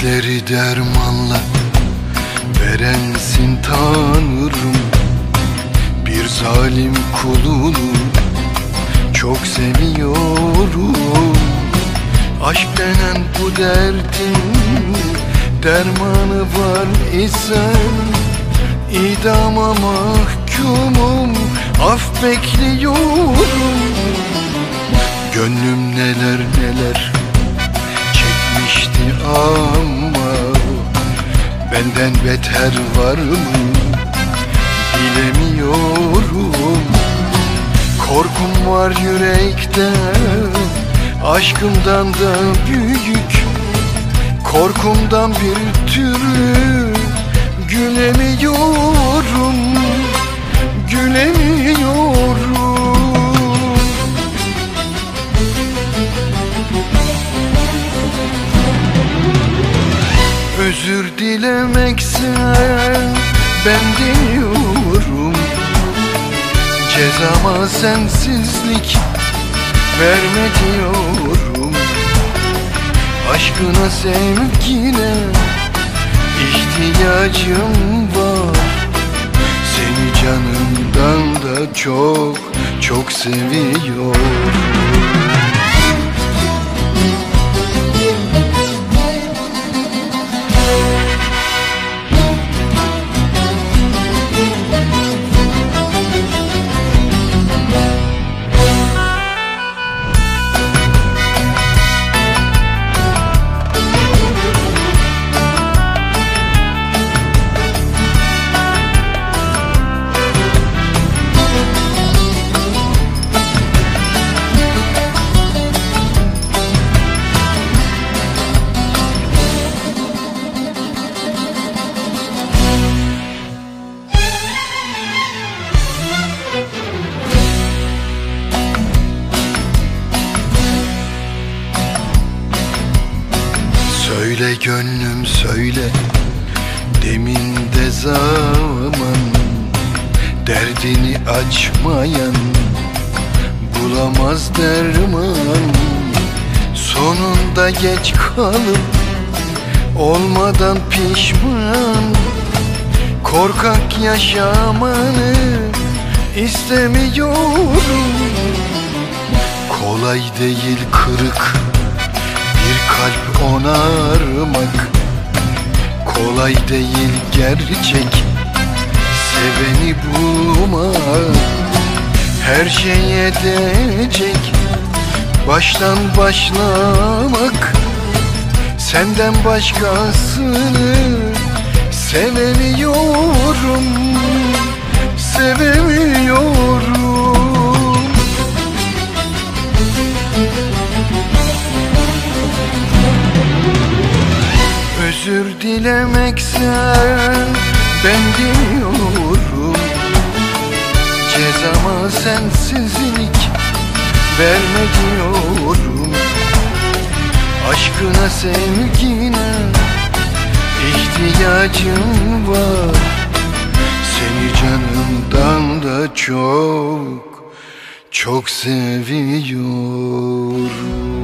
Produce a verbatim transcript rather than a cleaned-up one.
Dertleri dermanla verensin Tanrım. Bir zalim kulunu çok seviyorum. Aşk denen bu derdin dermanı var isen idama mahkumum, af bekliyorum. Gönlüm neler neler çekmişti ama benden beter var mı bilemiyorum. Korkum var yürekte aşkımdan da büyük. Korkumdan bir türlü gülemiyorum, gülemiyorum. Özür dilemekse ben deniyorum. Cezama sensizlik verme diyorum. Aşkına, sevgine ihtiyacım var. Seni canımdan da çok çok seviyorum. Söyle gönlüm söyle, demin de zaman derdini açmayan bulamaz derman. Sonunda geç kalıp olmadan pişman, korkak yaşamanı istemiyorum. Kolay değil kırık bir kalp onarmak, kolay değil gerçek seveni bulmak. Her şeye edecek baştan başlamak, senden başkasını sevemiyorum, sevemiyorum. Özür dilemekse ben diyorum. Cezama sensizlik verme diyorum. Aşkına, sevgine ihtiyacım var. Seni canımdan da çok çok seviyorum.